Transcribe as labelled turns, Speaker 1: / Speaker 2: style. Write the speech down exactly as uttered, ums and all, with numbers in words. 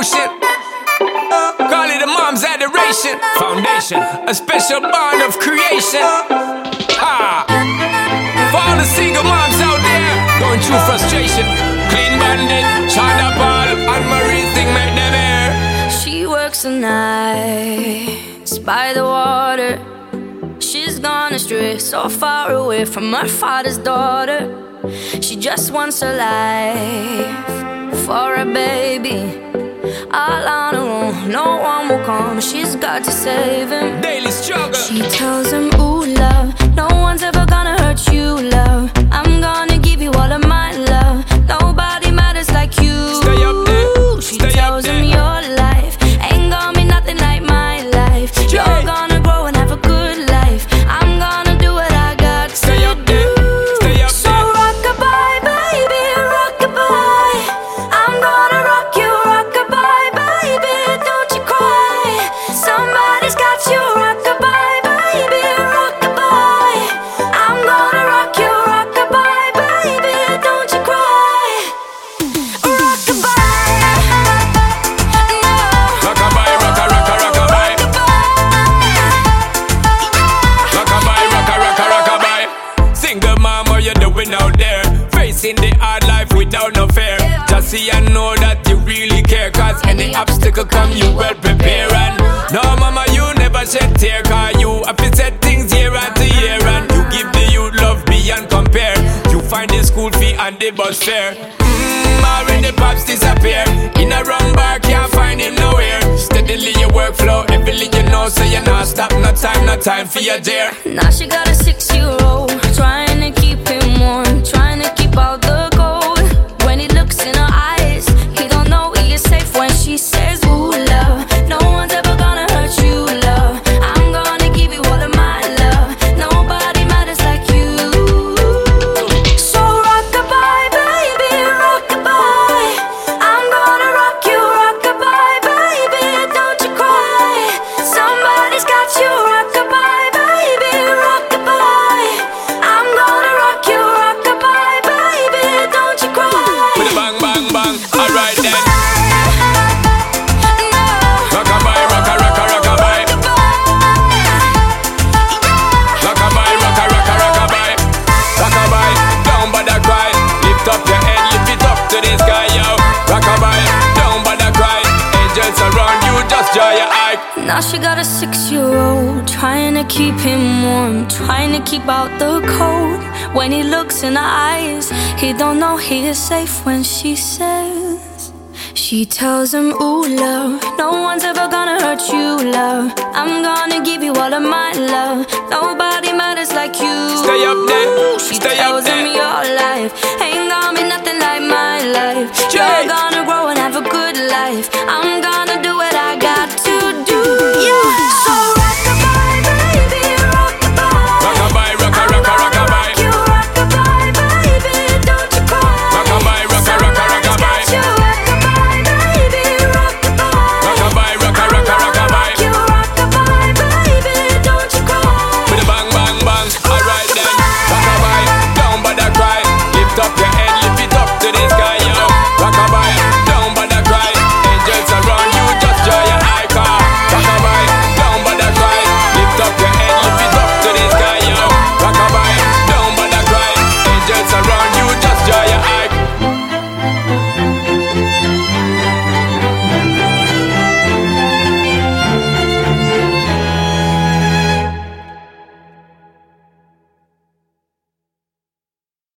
Speaker 1: devotion. Call it a mom's adoration. Foundation, a special bond of creation. Ah, for all the single moms out there going through frustration. Clean Bandit, China Paul, and Marie thing make them air.
Speaker 2: She works the nights by the water. She's gone astray, so far away from her father's daughter. She just wants a life for a baby. All on her own, no one will come. She's got to save him.
Speaker 1: Daily struggle.
Speaker 2: She tells him, ooh, love, no one's ever gonna hurt you, love. I'm gonna give you all of my love. Nobody matters like you.
Speaker 1: Stay up there.
Speaker 2: She
Speaker 1: Stay
Speaker 2: tells
Speaker 1: up
Speaker 2: him
Speaker 1: there.
Speaker 2: your life ain't gonna be nothing like my life. You're
Speaker 1: Yeah.
Speaker 2: gonna grow and have a good life. I'm gonna do what I got
Speaker 1: Stay
Speaker 2: to
Speaker 1: up
Speaker 2: do.
Speaker 1: there. Stay up
Speaker 2: So
Speaker 1: there.
Speaker 2: rock-a-bye, baby, rock-a-bye. I'm gonna rock you, rock-a-bye, baby, don't you cry. Somebody's got you, rock-a-bye, baby, rock-a-bye. I'm gonna rock you, rock-a-bye, baby, don't you cry. Rock-a-bye, no.
Speaker 1: Rock-a-bye, rocka, rocka, rock-a-bye. Rock-a-bye, rocka, rocka, rock-a-bye. Single mom, what you doing out there? Facing the hard life without no fear. Just see and know that you really care. Cause any obstacle come, you well prepare. And no mama, you never shed tear. Cause you have to set things year after year. And you give the youth love beyond compare. You find the school fee and the bus fare. Mmm, already pops disappear. In a wrong bar, can't find him nowhere. Steadily your workflow, everything you know. So you not stop, no time, no time for your dear.
Speaker 2: Now she got a six-year-old, trying to keep him warm, trying to keep out the cold. When he looks in her eyes, he don't know he is safe when she says, ooh, love, no one's ever gonna hurt you, love. I'm gonna give you all of my love. Nobody matters like you. So rock-a-bye, baby, rock-a-bye. I'm gonna rock you, rock-a-bye, baby, don't you cry. Somebody's got you, rock-a-bye, baby, rock-a-bye. I'm gonna rock you, rock-a-bye, baby, don't you cry.
Speaker 1: With a bang, bang, bang. Alright then.
Speaker 2: No.
Speaker 1: Rock-a-bye, rocka, rocka, rock-a-bye. Rock-a-bye, rocka, rocka, rock-a-bye. Rock-a-bye, don't bother cry. Lift up your head, lift it up to the sky, yo. Rock-a-bye, don't bother cry. Angels around you, just dry your eye.
Speaker 2: Now she got a six-year-old, trying to keep him warm, trying to keep out the cold. When he looks in her eyes, he don't know he is safe when she says. She tells him, ooh, love, no one's ever gonna hurt you, love. I'm gonna give you all of my love. Nobody matters like you.
Speaker 1: Stay up there,
Speaker 2: She
Speaker 1: stay up
Speaker 2: tells him
Speaker 1: there.
Speaker 2: your life ain't gonna be nothing like my life.
Speaker 1: Jay.
Speaker 2: You're gonna